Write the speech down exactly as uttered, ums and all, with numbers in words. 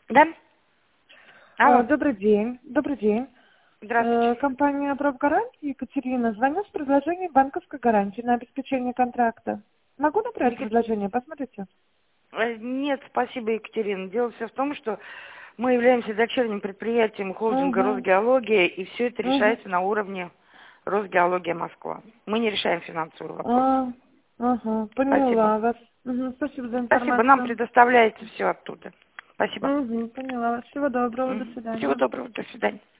Да? А, Алло. Добрый день. Добрый день. Э, Здравствуйте. Компания «Пробгарантия», Екатерина. Звоню с предложением банковской гарантии на обеспечение контракта. Могу направить Екат- предложение? Посмотрите. э, Нет, спасибо, Екатерина. Дело все в том, что мы являемся дочерним предприятием холдинга Угу. «Росгеология», и все это Угу. решается на уровне «Росгеология Москва». Мы не решаем финансовый вопрос. А, ага, Спасибо. поняла вас. Мгм, спасибо за Спасибо, нам информацию. предоставляется все оттуда. Спасибо. Угу, поняла вас. Всего доброго. До Мгм. Всего свидания. доброго, до свидания.